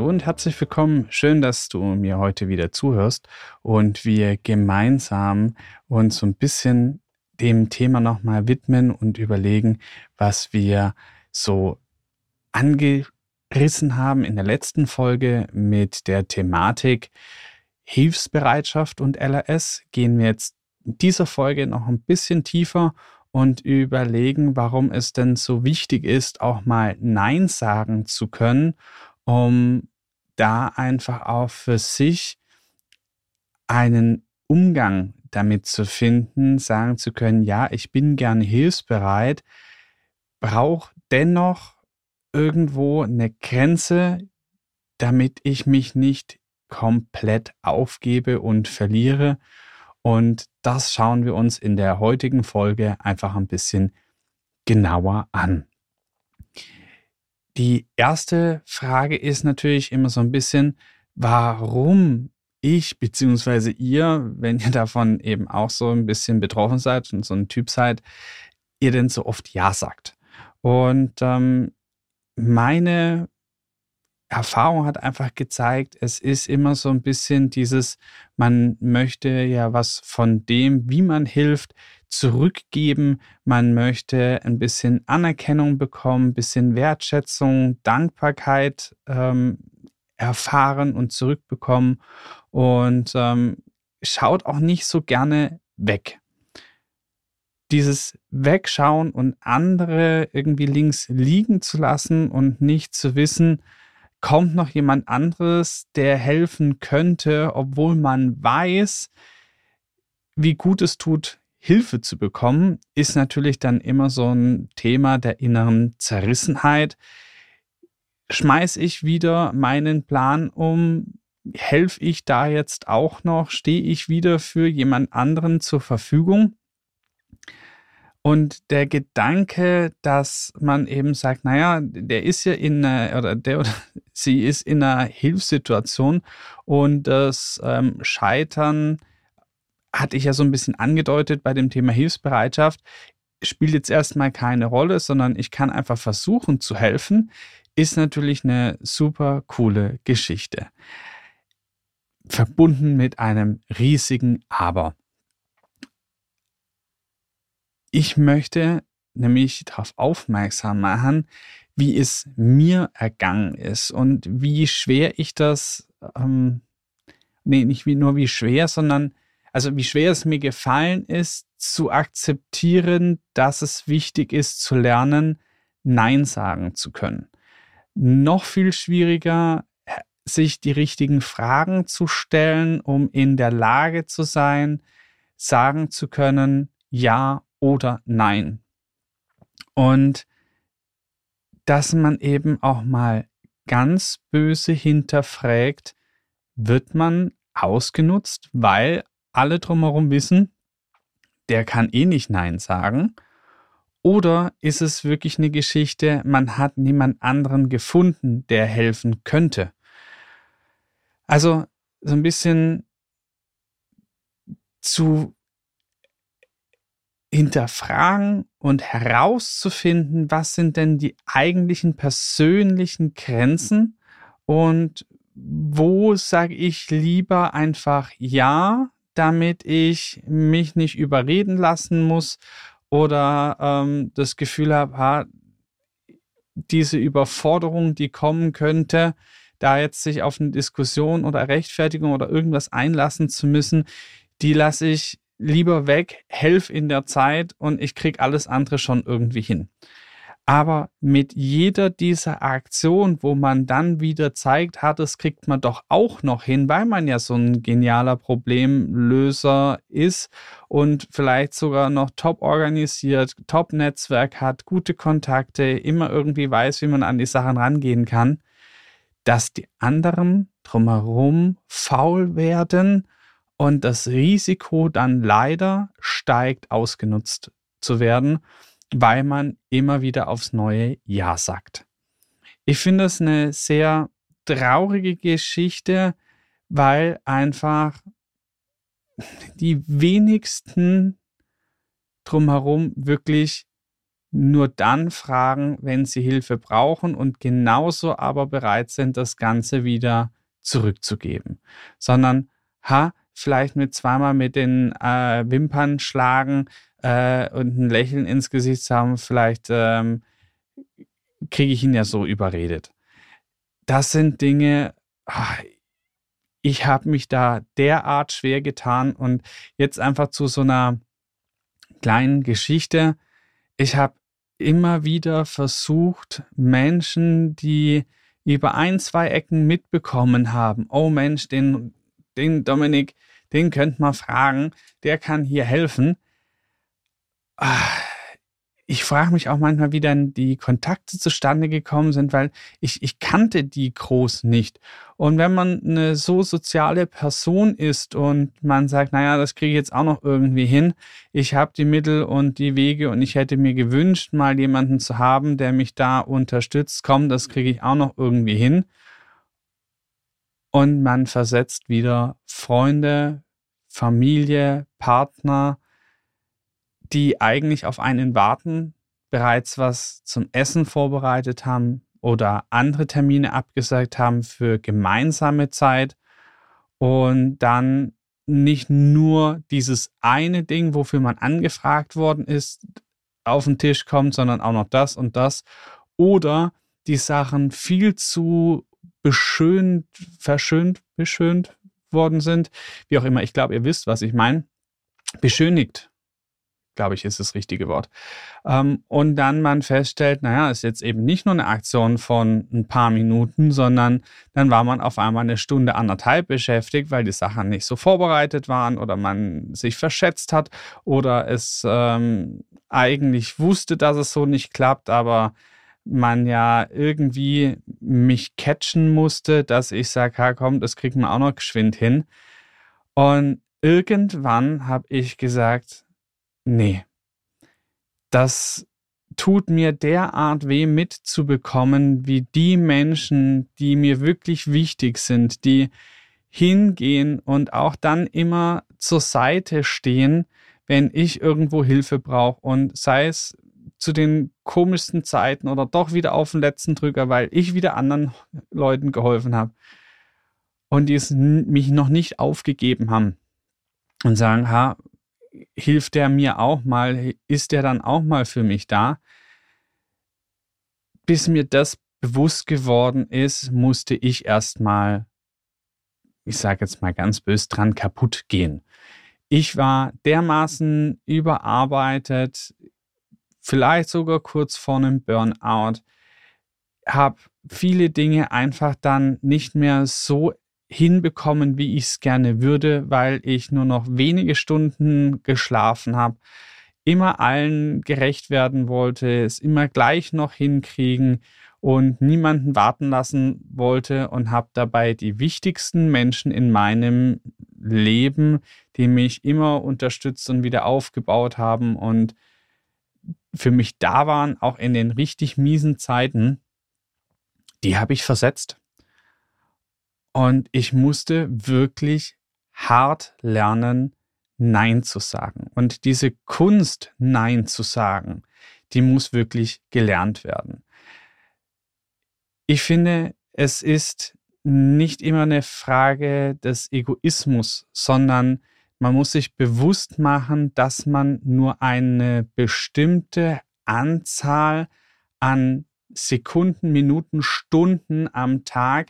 Hallo und herzlich willkommen. Schön, dass du mir heute wieder zuhörst und wir gemeinsam uns so ein bisschen dem Thema nochmal widmen und überlegen, was wir so angerissen haben in der letzten Folge mit der Thematik Hilfsbereitschaft und LRS. Gehen wir jetzt in dieser Folge noch ein bisschen tiefer und überlegen, warum es denn so wichtig ist, auch mal Nein sagen zu können, um da einfach auch für sich einen Umgang damit zu finden, sagen zu können, ja, ich bin gerne hilfsbereit, brauche dennoch irgendwo eine Grenze, damit ich mich nicht komplett aufgebe und verliere. Und das schauen wir uns in der heutigen Folge einfach ein bisschen genauer an. Die erste Frage ist natürlich immer so ein bisschen, warum ich beziehungsweise ihr, wenn ihr davon eben auch so ein bisschen betroffen seid und so ein Typ seid, ihr denn so oft Ja sagt. Und meine Erfahrung hat einfach gezeigt, es ist immer so ein bisschen dieses, man möchte ja was von dem, wie man hilft, zurückgeben. Man möchte ein bisschen Anerkennung bekommen, ein bisschen Wertschätzung, Dankbarkeit erfahren und zurückbekommen und schaut auch nicht so gerne weg. Dieses Wegschauen und andere irgendwie links liegen zu lassen und nicht zu wissen, kommt noch jemand anderes, der helfen könnte, obwohl man weiß, wie gut es tut, Hilfe zu bekommen, ist natürlich dann immer so ein Thema der inneren Zerrissenheit. Schmeiß ich wieder meinen Plan um? Helfe ich da jetzt auch noch? Stehe ich wieder für jemand anderen zur Verfügung? Und der Gedanke, dass man eben sagt, naja, der ist ja in einer, oder der oder sie ist in einer Hilfssituation und das Scheitern hatte ich ja so ein bisschen angedeutet bei dem Thema Hilfsbereitschaft, spielt jetzt erstmal keine Rolle, sondern ich kann einfach versuchen zu helfen, ist natürlich eine super coole Geschichte. Verbunden mit einem riesigen Aber. Ich möchte nämlich darauf aufmerksam machen, wie es mir ergangen ist und wie schwer ich das, nicht wie schwer, sondern also wie schwer es mir gefallen ist, zu akzeptieren, dass es wichtig ist, zu lernen, Nein sagen zu können. Noch viel schwieriger, sich die richtigen Fragen zu stellen, um in der Lage zu sein, sagen zu können, ja oder nein. Und dass man eben auch mal ganz böse hinterfragt, wird man ausgenutzt, weil alle drumherum wissen, der kann eh nicht Nein sagen. Oder ist es wirklich eine Geschichte, man hat niemand anderen gefunden, der helfen könnte? Also so ein bisschen zu hinterfragen und herauszufinden, was sind denn die eigentlichen persönlichen Grenzen und wo sage ich lieber einfach ja, damit ich mich nicht überreden lassen muss oder das Gefühl habe, diese Überforderung, die kommen könnte, da jetzt sich auf eine Diskussion oder Rechtfertigung oder irgendwas einlassen zu müssen, die lasse ich lieber weg, helf in der Zeit und ich kriege alles andere schon irgendwie hin. Aber mit jeder dieser Aktionen, wo man dann wieder zeigt, das kriegt man doch auch noch hin, weil man ja so ein genialer Problemlöser ist und vielleicht sogar noch top organisiert, top Netzwerk hat, gute Kontakte, immer irgendwie weiß, wie man an die Sachen rangehen kann, dass die anderen drumherum faul werden und das Risiko dann leider steigt, ausgenutzt zu werden, weil man immer wieder aufs neue Ja sagt. Ich finde es eine sehr traurige Geschichte, weil einfach die wenigsten drumherum wirklich nur dann fragen, wenn sie Hilfe brauchen und genauso aber bereit sind, das Ganze wieder zurückzugeben. Sondern, vielleicht mit zweimal mit den Wimpern schlagen und ein Lächeln ins Gesicht zu haben, vielleicht kriege ich ihn ja so überredet. Das sind Dinge, ich habe mich da derart schwer getan und jetzt einfach zu so einer kleinen Geschichte. Ich habe immer wieder versucht, Menschen, die über 1, 2 Ecken mitbekommen haben, oh Mensch, den Dominik, den könnt man fragen, der kann hier helfen. Ich frage mich auch manchmal, wie dann die Kontakte zustande gekommen sind, weil ich kannte die groß nicht. Und wenn man eine so soziale Person ist und man sagt, naja, das kriege ich jetzt auch noch irgendwie hin, ich habe die Mittel und die Wege und ich hätte mir gewünscht, mal jemanden zu haben, der mich da unterstützt, komm, das kriege ich auch noch irgendwie hin. Und man versetzt wieder Freunde, Familie, Partner, die eigentlich auf einen warten, bereits was zum Essen vorbereitet haben oder andere Termine abgesagt haben für gemeinsame Zeit und dann nicht nur dieses eine Ding, wofür man angefragt worden ist, auf den Tisch kommt, sondern auch noch das und das oder die Sachen viel zu beschönt worden sind, wie auch immer. Ich glaube, ihr wisst, was ich meine. Beschönigt, glaube ich, ist das richtige Wort. Und dann man feststellt, naja, ist jetzt eben nicht nur eine Aktion von ein paar Minuten, sondern dann war man auf einmal 1 Stunde, 1,5 beschäftigt, weil die Sachen nicht so vorbereitet waren oder man sich verschätzt hat oder es eigentlich wusste, dass es so nicht klappt, aber man ja irgendwie mich catchen musste, dass ich sage, komm, das kriegen wir auch noch geschwind hin. Und irgendwann habe ich gesagt, nee, das tut mir derart weh mitzubekommen, wie die Menschen, die mir wirklich wichtig sind, die hingehen und auch dann immer zur Seite stehen, wenn ich irgendwo Hilfe brauche und sei es zu den komischsten Zeiten oder doch wieder auf den letzten Drücker, weil ich wieder anderen Leuten geholfen habe und die es mich noch nicht aufgegeben haben und sagen, hilft der mir auch mal, ist der dann auch mal für mich da? Bis mir das bewusst geworden ist, musste ich erstmal, ich sage jetzt mal ganz böse dran, kaputt gehen. Ich war dermaßen überarbeitet, vielleicht sogar kurz vor einem Burnout, habe viele Dinge einfach dann nicht mehr so hinbekommen, wie ich es gerne würde, weil ich nur noch wenige Stunden geschlafen habe, immer allen gerecht werden wollte, es immer gleich noch hinkriegen und niemanden warten lassen wollte und habe dabei die wichtigsten Menschen in meinem Leben, die mich immer unterstützt und wieder aufgebaut haben und für mich da waren, auch in den richtig miesen Zeiten, die habe ich versetzt. Und ich musste wirklich hart lernen, Nein zu sagen. Und diese Kunst, Nein zu sagen, die muss wirklich gelernt werden. Ich finde, es ist nicht immer eine Frage des Egoismus, sondern man muss sich bewusst machen, dass man nur eine bestimmte Anzahl an Sekunden, Minuten, Stunden am Tag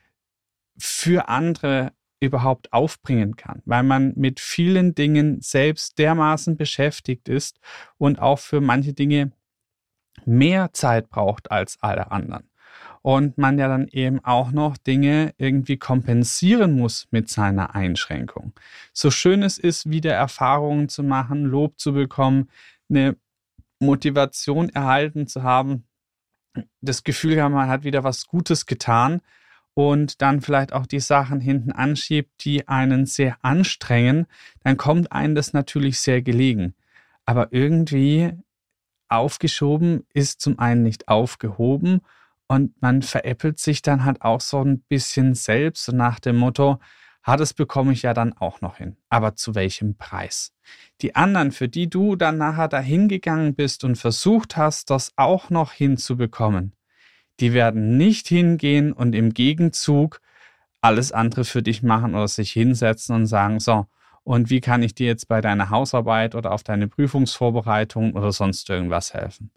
für andere überhaupt aufbringen kann, weil man mit vielen Dingen selbst dermaßen beschäftigt ist und auch für manche Dinge mehr Zeit braucht als alle anderen. Und man ja dann eben auch noch Dinge irgendwie kompensieren muss mit seiner Einschränkung. So schön es ist, wieder Erfahrungen zu machen, Lob zu bekommen, eine Motivation erhalten zu haben, das Gefühl, man hat wieder was Gutes getan und dann vielleicht auch die Sachen hinten anschiebt, die einen sehr anstrengen, dann kommt einem das natürlich sehr gelegen. Aber irgendwie aufgeschoben ist zum einen nicht aufgehoben und man veräppelt sich dann halt auch so ein bisschen selbst so nach dem Motto, Das bekomme ich ja dann auch noch hin. Aber zu welchem Preis? Die anderen, für die du dann nachher dahin gegangen bist und versucht hast, das auch noch hinzubekommen, die werden nicht hingehen und im Gegenzug alles andere für dich machen oder sich hinsetzen und sagen, so, und wie kann ich dir jetzt bei deiner Hausarbeit oder auf deine Prüfungsvorbereitung oder sonst irgendwas helfen?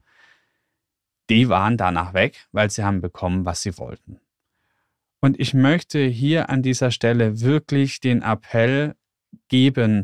Die waren danach weg, weil sie haben bekommen, was sie wollten. Und ich möchte hier an dieser Stelle wirklich den Appell geben,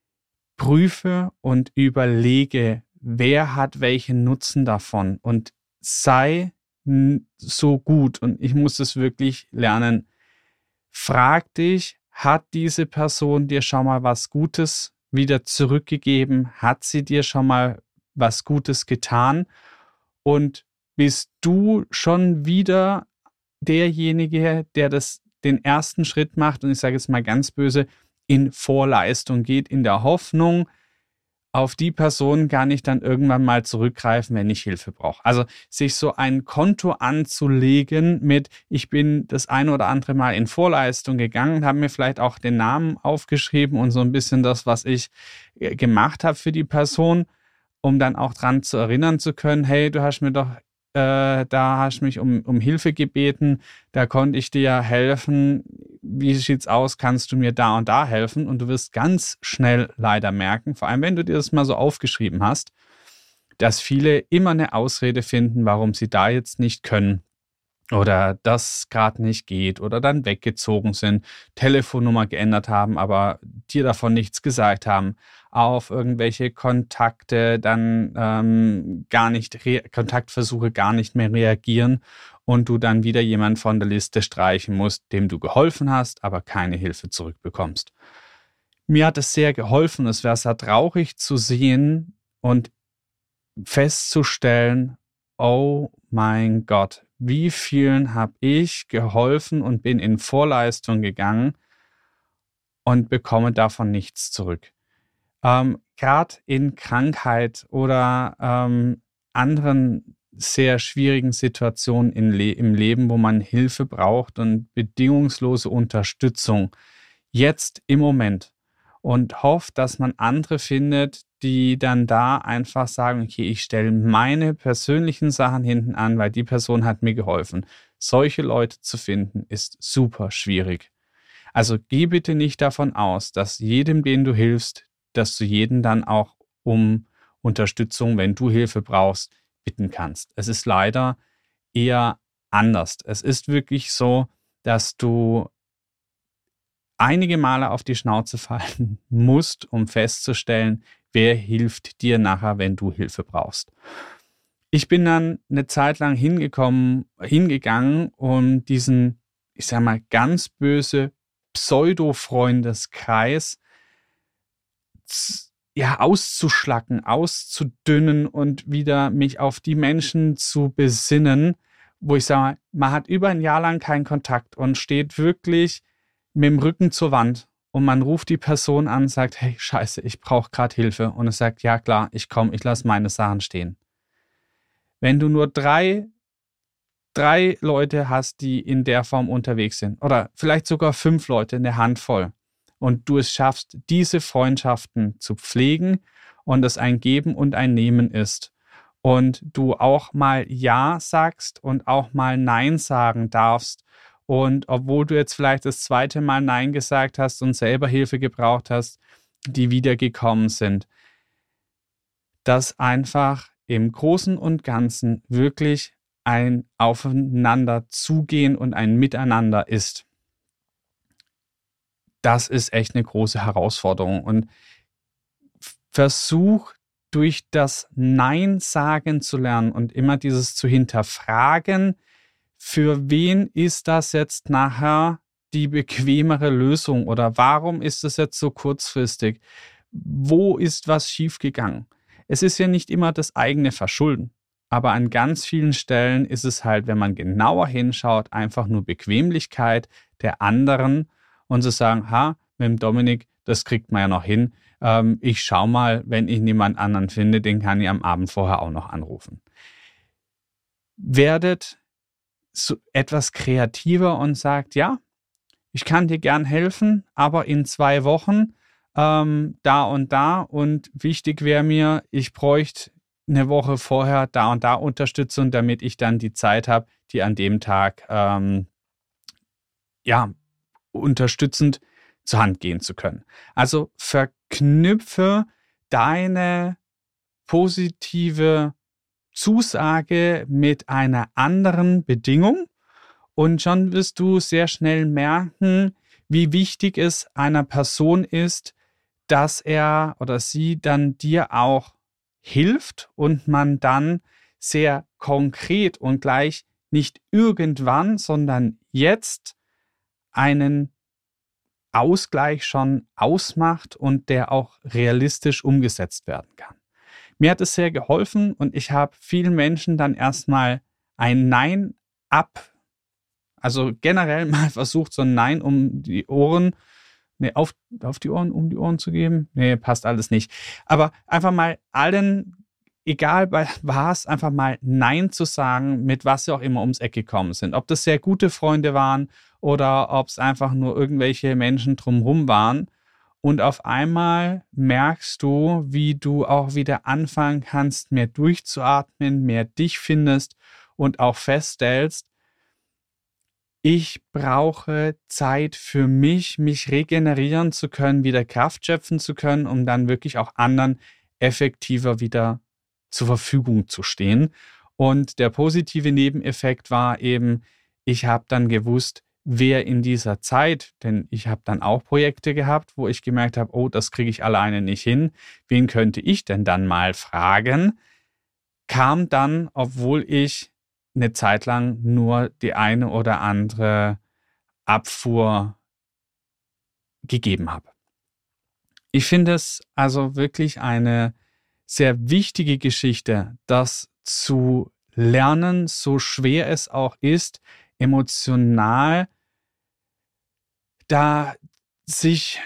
prüfe und überlege, wer hat welchen Nutzen davon und sei so gut, und ich muss es wirklich lernen, frag dich, hat diese Person dir schon mal was Gutes wieder zurückgegeben? Hat sie dir schon mal was Gutes getan? Und bist du schon wieder derjenige, der den ersten Schritt macht, und ich sage jetzt mal ganz böse, in Vorleistung geht, in der Hoffnung, auf die Person kann ich dann irgendwann mal zurückgreifen, wenn ich Hilfe brauche. Also sich so ein Konto anzulegen mit, ich bin das eine oder andere Mal in Vorleistung gegangen, habe mir vielleicht auch den Namen aufgeschrieben und so ein bisschen das, was ich gemacht habe für die Person, um dann auch dran zu erinnern zu können, hey, du hast mir doch da hast du mich um Hilfe gebeten, da konnte ich dir ja helfen, wie sieht's aus, kannst du mir da und da helfen? Und du wirst ganz schnell leider merken, vor allem wenn du dir das mal so aufgeschrieben hast, dass viele immer eine Ausrede finden, warum sie da jetzt nicht können oder das gerade nicht geht oder dann weggezogen sind, Telefonnummer geändert haben, aber dir davon nichts gesagt haben, auf irgendwelche Kontakte dann Kontaktversuche gar nicht mehr reagieren und du dann wieder jemand von der Liste streichen musst, dem du geholfen hast, aber keine Hilfe zurückbekommst. Mir hat es sehr geholfen. Es wäre sehr traurig zu sehen und festzustellen, oh mein Gott, wie vielen habe ich geholfen und bin in Vorleistung gegangen und bekomme davon nichts zurück. Gerade in Krankheit oder anderen sehr schwierigen Situationen im Leben, wo man Hilfe braucht und bedingungslose Unterstützung, jetzt im Moment, und hofft, dass man andere findet, die dann da einfach sagen, okay, ich stelle meine persönlichen Sachen hinten an, weil die Person hat mir geholfen. Solche Leute zu finden, ist super schwierig. Also geh bitte nicht davon aus, dass jedem, den du hilfst, dass du jeden dann auch um Unterstützung, wenn du Hilfe brauchst, bitten kannst. Es ist leider eher anders. Es ist wirklich so, dass du einige Male auf die Schnauze fallen musst, um festzustellen, wer hilft dir nachher, wenn du Hilfe brauchst. Ich bin dann eine Zeit lang hingegangen, um diesen, ich sag mal, ganz böse Pseudo-Freundeskreis auszuschlacken, auszudünnen und wieder mich auf die Menschen zu besinnen, wo ich sage, man hat über ein Jahr lang keinen Kontakt und steht wirklich mit dem Rücken zur Wand und man ruft die Person an und sagt, hey, scheiße, ich brauche gerade Hilfe. Und es sagt, ja klar, ich komme, ich lasse meine Sachen stehen. Wenn du nur drei Leute hast, die in der Form unterwegs sind, oder vielleicht sogar 5 Leute, eine Handvoll, und du es schaffst, diese Freundschaften zu pflegen und es ein Geben und ein Nehmen ist, und du auch mal Ja sagst und auch mal Nein sagen darfst, und obwohl du jetzt vielleicht das zweite Mal Nein gesagt hast und selber Hilfe gebraucht hast, die wiedergekommen sind, dass einfach im Großen und Ganzen wirklich ein Aufeinander zugehen und ein Miteinander ist. Das ist echt eine große Herausforderung. Und versuch durch das Nein sagen zu lernen und immer dieses zu hinterfragen, für wen ist das jetzt nachher die bequemere Lösung oder warum ist es jetzt so kurzfristig? Wo ist was schiefgegangen? Es ist ja nicht immer das eigene Verschulden, aber an ganz vielen Stellen ist es halt, wenn man genauer hinschaut, einfach nur Bequemlichkeit der anderen und zu sagen, mit dem Dominik, das kriegt man ja noch hin. Ich schau mal, wenn ich niemand anderen finde, den kann ich am Abend vorher auch noch anrufen. Werdet so etwas kreativer und sagt, ja, ich kann dir gern helfen, aber in 2 Wochen da und wichtig wäre mir, ich bräuchte eine Woche vorher da und da Unterstützung, damit ich dann die Zeit habe, die an dem Tag ja, unterstützend zur Hand gehen zu können. Also verknüpfe deine positive Zusage mit einer anderen Bedingung und schon wirst du sehr schnell merken, wie wichtig es einer Person ist, dass er oder sie dann dir auch hilft und man dann sehr konkret und gleich nicht irgendwann, sondern jetzt einen Ausgleich schon ausmacht und der auch realistisch umgesetzt werden kann. Mir hat es sehr geholfen und ich habe vielen Menschen dann erstmal ein Nein also generell mal versucht, so ein Nein um die Ohren, auf die Ohren, um die Ohren zu geben. Nee, passt alles nicht. Aber einfach mal allen, egal bei was, einfach mal Nein zu sagen, mit was sie auch immer ums Eck gekommen sind. Ob das sehr gute Freunde waren oder ob es einfach nur irgendwelche Menschen drumherum waren. Und auf einmal merkst du, wie du auch wieder anfangen kannst, mehr durchzuatmen, mehr dich findest und auch feststellst, ich brauche Zeit für mich regenerieren zu können, wieder Kraft schöpfen zu können, um dann wirklich auch anderen effektiver wieder zur Verfügung zu stehen. Und der positive Nebeneffekt war eben, ich habe dann gewusst, wer in dieser Zeit, denn ich habe dann auch Projekte gehabt, wo ich gemerkt habe, oh, das kriege ich alleine nicht hin. Wen könnte ich denn dann mal fragen? Kam dann, obwohl ich eine Zeit lang nur die eine oder andere Abfuhr gegeben habe. Ich finde es also wirklich eine sehr wichtige Geschichte, das zu lernen, so schwer es auch ist, emotional da sich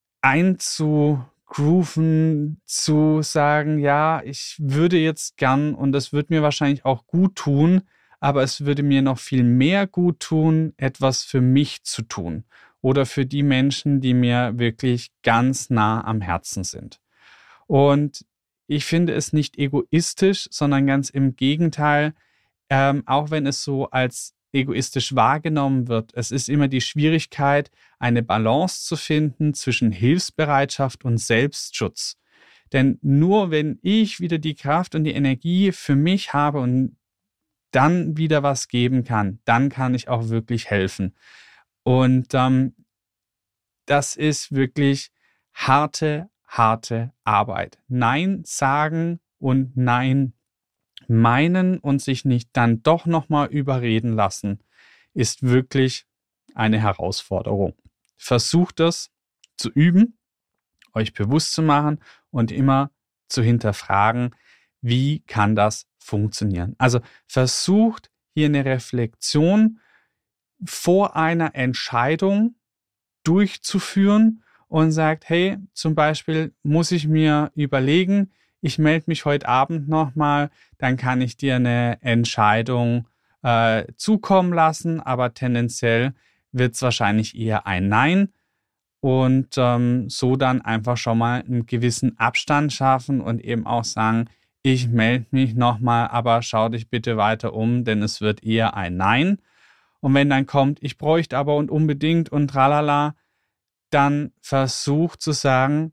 einzugrooven, zu sagen, ja, ich würde jetzt gern und das würde mir wahrscheinlich auch gut tun, aber es würde mir noch viel mehr gut tun, etwas für mich zu tun oder für die Menschen, die mir wirklich ganz nah am Herzen sind. Und ich finde es nicht egoistisch, sondern ganz im Gegenteil, auch wenn es so als egoistisch wahrgenommen wird. Es ist immer die Schwierigkeit, eine Balance zu finden zwischen Hilfsbereitschaft und Selbstschutz. Denn nur wenn ich wieder die Kraft und die Energie für mich habe und dann wieder was geben kann, dann kann ich auch wirklich helfen. Und das ist wirklich harte Arbeit. Nein sagen und Nein meinen und sich nicht dann doch nochmal überreden lassen, ist wirklich eine Herausforderung. Versucht es zu üben, euch bewusst zu machen und immer zu hinterfragen, wie kann das funktionieren. Also versucht hier eine Reflexion vor einer Entscheidung durchzuführen und sagt, hey, zum Beispiel muss ich mir überlegen, ich melde mich heute Abend nochmal, dann kann ich dir eine Entscheidung zukommen lassen, aber tendenziell wird es wahrscheinlich eher ein Nein und so dann einfach schon mal einen gewissen Abstand schaffen und eben auch sagen, ich melde mich nochmal, aber schau dich bitte weiter um, denn es wird eher ein Nein. Und wenn dann kommt, ich bräuchte aber und unbedingt und tralala, dann versuch zu sagen,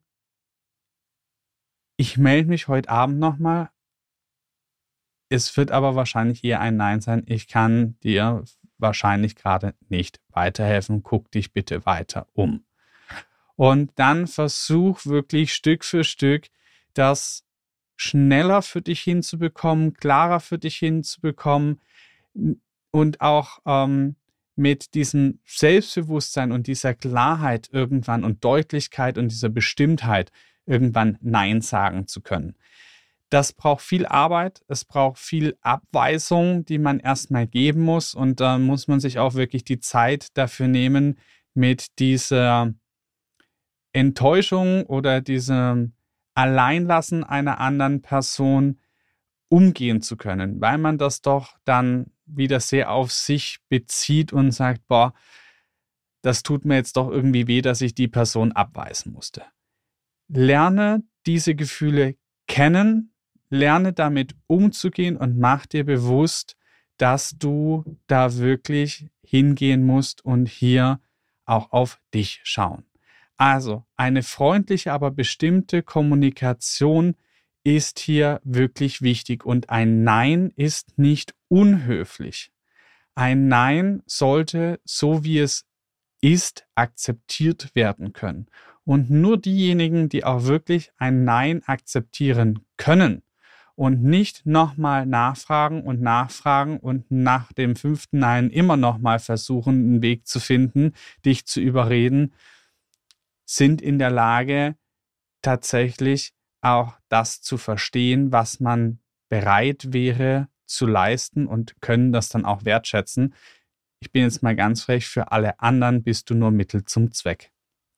ich melde mich heute Abend nochmal. Es wird aber wahrscheinlich eher ein Nein sein. Ich kann dir wahrscheinlich gerade nicht weiterhelfen. Guck dich bitte weiter um. Und dann versuch wirklich Stück für Stück das schneller für dich hinzubekommen, klarer für dich hinzubekommen und auch mit diesem Selbstbewusstsein und dieser Klarheit irgendwann und Deutlichkeit und dieser Bestimmtheit irgendwann Nein sagen zu können. Das braucht viel Arbeit, es braucht viel Abweisung, die man erstmal geben muss und da muss man sich auch wirklich die Zeit dafür nehmen, mit dieser Enttäuschung oder diesem Alleinlassen einer anderen Person umgehen zu können, weil man das doch dann wieder sehr auf sich bezieht und sagt, boah, das tut mir jetzt doch irgendwie weh, dass ich die Person abweisen musste. Lerne diese Gefühle kennen, lerne damit umzugehen und mach dir bewusst, dass du da wirklich hingehen musst und hier auch auf dich schauen. Also eine freundliche, aber bestimmte Kommunikation ist hier wirklich wichtig und ein Nein ist nicht unhöflich. Ein Nein sollte, so wie es ist, akzeptiert werden können. Und nur diejenigen, die auch wirklich ein Nein akzeptieren können und nicht nochmal nachfragen und nach dem 5. Nein immer nochmal versuchen, einen Weg zu finden, dich zu überreden, sind in der Lage, tatsächlich auch das zu verstehen, was man bereit wäre zu leisten und können das dann auch wertschätzen. Ich bin jetzt mal ganz frech, für alle anderen bist du nur Mittel zum Zweck.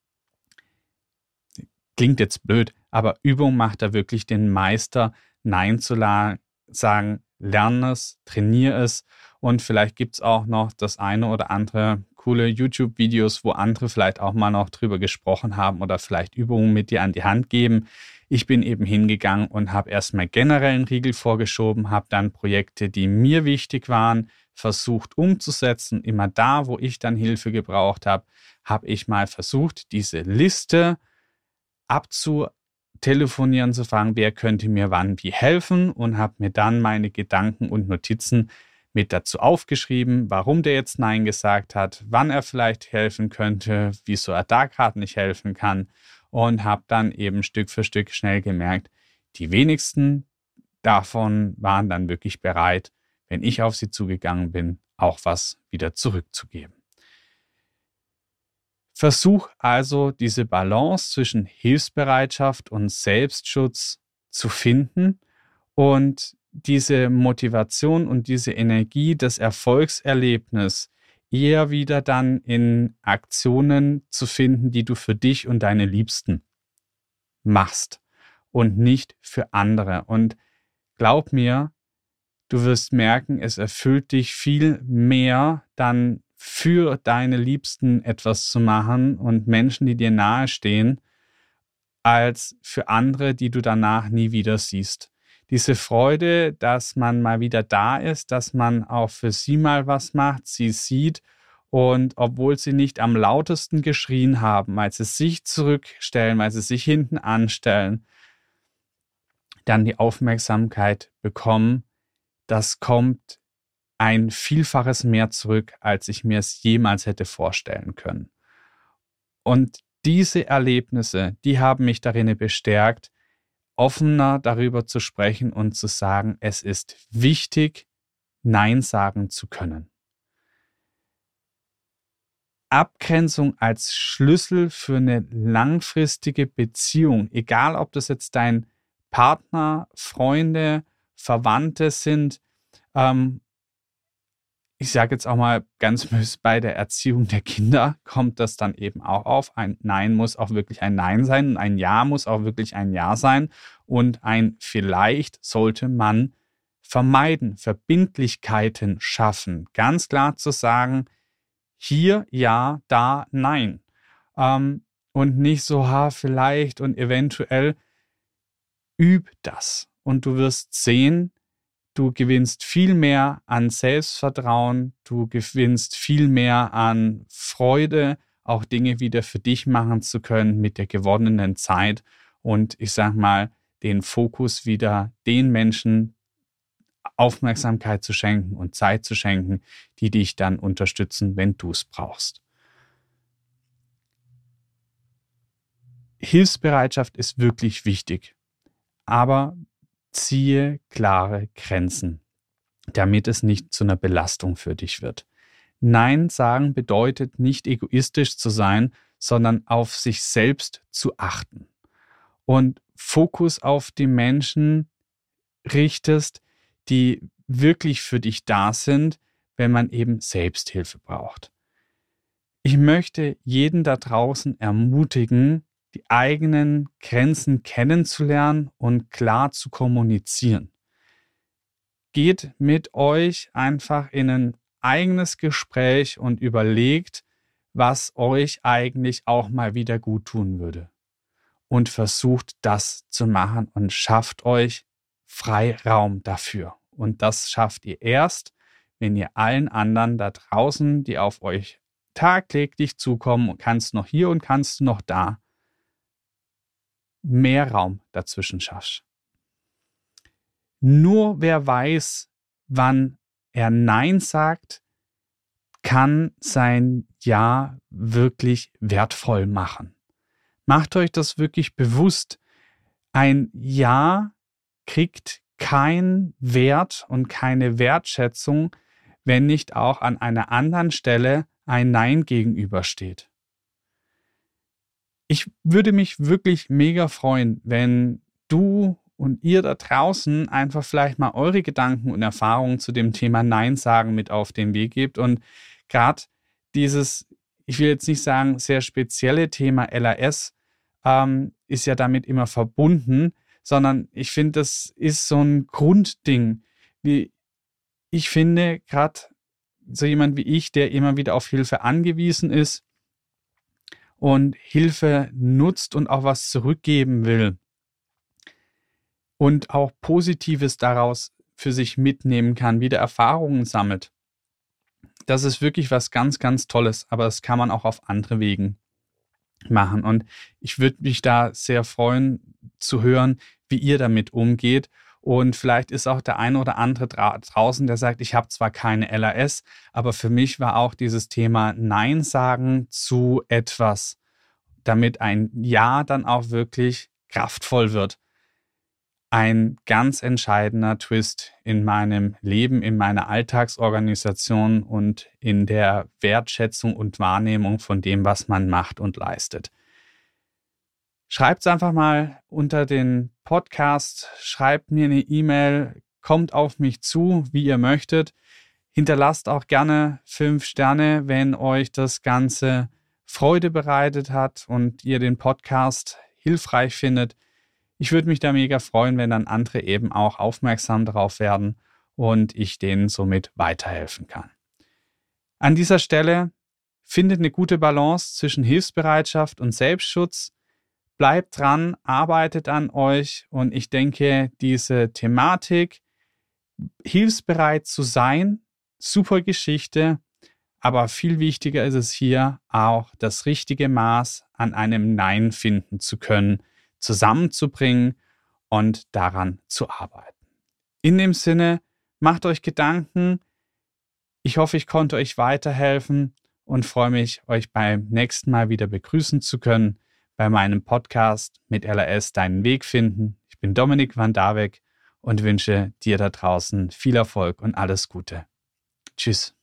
Klingt jetzt blöd, aber Übung macht da wirklich den Meister. Nein zu sagen, lerne es, trainiere es und vielleicht gibt es auch noch das eine oder andere coole YouTube-Videos, wo andere vielleicht auch mal noch drüber gesprochen haben oder vielleicht Übungen mit dir an die Hand geben. Ich bin eben hingegangen und habe erstmal generell einen Riegel vorgeschoben, habe dann Projekte, die mir wichtig waren, versucht umzusetzen. Immer da, wo ich dann Hilfe gebraucht habe, habe ich mal versucht, diese Liste abzutelefonieren, zu fragen, wer könnte mir wann wie helfen und habe mir dann meine Gedanken und Notizen mit dazu aufgeschrieben, warum der jetzt Nein gesagt hat, wann er vielleicht helfen könnte, wieso er da gerade nicht helfen kann und habe dann eben Stück für Stück schnell gemerkt, die wenigsten davon waren dann wirklich bereit, wenn ich auf sie zugegangen bin, auch was wieder zurückzugeben. Versuch also diese Balance zwischen Hilfsbereitschaft und Selbstschutz zu finden und diese Motivation und diese Energie, das Erfolgserlebnis eher wieder dann in Aktionen zu finden, die du für dich und deine Liebsten machst und nicht für andere. Und glaub mir, du wirst merken, es erfüllt dich viel mehr, dann für deine Liebsten etwas zu machen und Menschen, die dir nahestehen, als für andere, die du danach nie wieder siehst. Diese Freude, dass man mal wieder da ist, dass man auch für sie mal was macht, sie sieht und obwohl sie nicht am lautesten geschrien haben, weil sie sich zurückstellen, weil sie sich hinten anstellen, dann die Aufmerksamkeit bekommen, das kommt ein Vielfaches mehr zurück, als ich mir es jemals hätte vorstellen können. Und diese Erlebnisse, die haben mich darin bestärkt, offener darüber zu sprechen und zu sagen, es ist wichtig, Nein sagen zu können. Abgrenzung als Schlüssel für eine langfristige Beziehung, egal ob das jetzt dein Partner, Freunde, Verwandte sind, ich sage jetzt auch mal ganz böse, bei der Erziehung der Kinder kommt das dann eben auch auf. Ein Nein muss auch wirklich ein Nein sein und ein Ja muss auch wirklich ein Ja sein und ein Vielleicht sollte man vermeiden, Verbindlichkeiten schaffen. Ganz klar zu sagen, hier ja, da nein. Und nicht so, vielleicht und eventuell. Üb das und du wirst sehen, du gewinnst viel mehr an Selbstvertrauen, du gewinnst viel mehr an Freude, auch Dinge wieder für dich machen zu können mit der gewonnenen Zeit und ich sag mal, den Fokus wieder den Menschen Aufmerksamkeit zu schenken und Zeit zu schenken, die dich dann unterstützen, wenn du es brauchst. Hilfsbereitschaft ist wirklich wichtig, aber ziehe klare Grenzen, damit es nicht zu einer Belastung für dich wird. Nein sagen bedeutet nicht egoistisch zu sein, sondern auf sich selbst zu achten und Fokus auf die Menschen richtest, die wirklich für dich da sind, wenn man eben Selbsthilfe braucht. Ich möchte jeden da draußen ermutigen, die eigenen Grenzen kennenzulernen und klar zu kommunizieren. Geht mit euch einfach in ein eigenes Gespräch und überlegt, was euch eigentlich auch mal wieder gut tun würde. Und versucht das zu machen und schafft euch Freiraum dafür. Und das schafft ihr erst, wenn ihr allen anderen da draußen, die auf euch tagtäglich zukommen, und kannst noch hier und kannst noch da, mehr Raum dazwischen schaffst. Nur wer weiß, wann er Nein sagt, kann sein Ja wirklich wertvoll machen. Macht euch das wirklich bewusst. Ein Ja kriegt keinen Wert und keine Wertschätzung, wenn nicht auch an einer anderen Stelle ein Nein gegenübersteht. Ich würde mich wirklich mega freuen, wenn du und ihr da draußen einfach vielleicht mal eure Gedanken und Erfahrungen zu dem Thema Nein sagen mit auf den Weg gebt. Und gerade dieses, ich will jetzt nicht sagen, sehr spezielle Thema LAS ist ja damit immer verbunden, sondern ich finde, das ist so ein Grundding. Ich finde, gerade so jemand wie ich, der immer wieder auf Hilfe angewiesen ist und Hilfe nutzt und auch was zurückgeben will und auch Positives daraus für sich mitnehmen kann, wieder Erfahrungen sammelt. Das ist wirklich was ganz, ganz Tolles, aber das kann man auch auf andere Wegen machen. Und ich würde mich da sehr freuen zu hören, wie ihr damit umgeht. Und vielleicht ist auch der eine oder andere draußen, der sagt, ich habe zwar keine LAS, aber für mich war auch dieses Thema Nein sagen zu etwas, damit ein Ja dann auch wirklich kraftvoll wird. Ein ganz entscheidender Twist in meinem Leben, in meiner Alltagsorganisation und in der Wertschätzung und Wahrnehmung von dem, was man macht und leistet. Schreibt es einfach mal unter den Podcast, schreibt mir eine E-Mail, kommt auf mich zu, wie ihr möchtet. Hinterlasst auch gerne 5 Sterne, wenn euch das Ganze Freude bereitet hat und ihr den Podcast hilfreich findet. Ich würde mich da mega freuen, wenn dann andere eben auch aufmerksam darauf werden und ich denen somit weiterhelfen kann. An dieser Stelle findet eine gute Balance zwischen Hilfsbereitschaft und Selbstschutz. Bleibt dran, arbeitet an euch und ich denke, diese Thematik, hilfsbereit zu sein, super Geschichte, aber viel wichtiger ist es hier auch, das richtige Maß an einem Nein finden zu können, zusammenzubringen und daran zu arbeiten. In dem Sinne, macht euch Gedanken. Ich hoffe, ich konnte euch weiterhelfen und freue mich, euch beim nächsten Mal wieder begrüßen zu können bei meinem Podcast mit LAS deinen Weg finden. Ich bin Dominik van Darweg und wünsche dir da draußen viel Erfolg und alles Gute. Tschüss.